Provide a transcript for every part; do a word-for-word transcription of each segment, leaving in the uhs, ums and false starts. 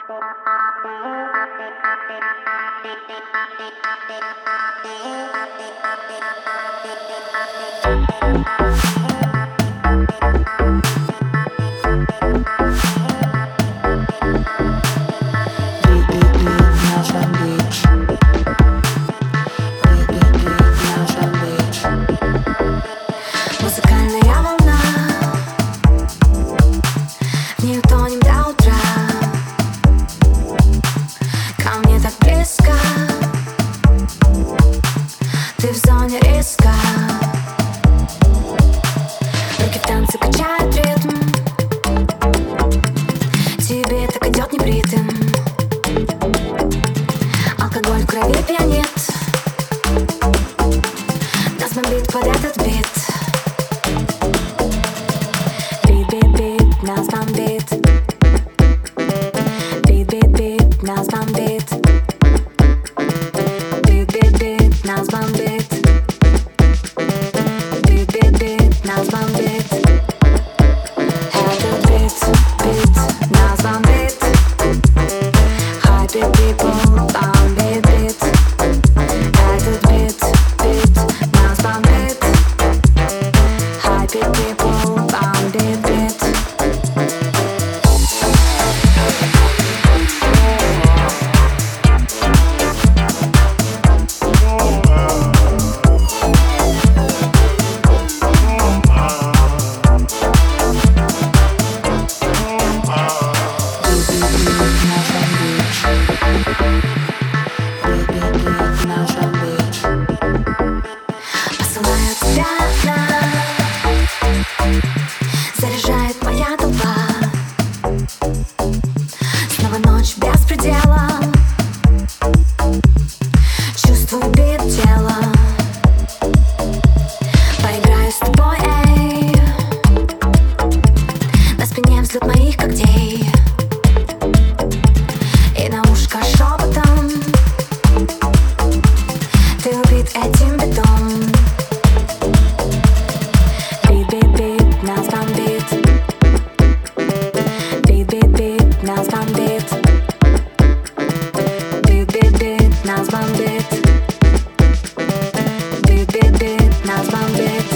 Музыкальная волна, в нее тонем до утра. Ко мне так близко, ты в зоне риска. Руки в танце качают ритм, тебе так идет небритым. Алкоголь в крови пьянит, нас бомбит под этот бит. Бит-бит-бит, нас бомбит. Бит-бит-бит, нас бомбит. Бит-бит-бит, нас бомбит. Бит-бит-бит, нас бомбит. Этот бит, бит, нас бомбит. Happy people, бомбит бит. Этот бит, бит, нас бомбит. Happy people, бомбит бит. Посылаю тебя на, заряжает моя толпа. Снова ночь без предела, чувствую бит тела. Поиграю с тобой, эй, на спине взлет моих когтей. И на ушко шепотом ты убит этим битом. Бит-бит-бит, нас бомбит. Бит-бит-бит, нас бомбит. Бит-бит-бит, нас бомбит. Бит-бит-бит, нас бомбит.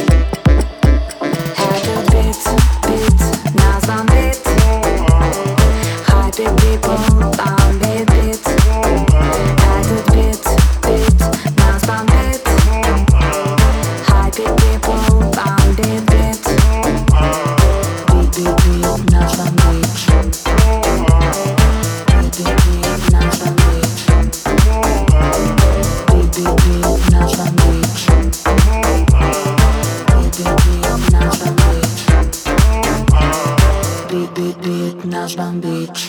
Этот бит, бит, нас бомбит. Happy people, бомбит бит. Этот бит, бит, нас бомбит. Happy people, бомбит бит. Бит-бит-бит, нас бомбит. Бит-бит-бит, нас бомбит. Бит-бит-бит, нас бомбит. Бит-бит-бит, нас бомбит. Бит-бит-бит, нас бомбит.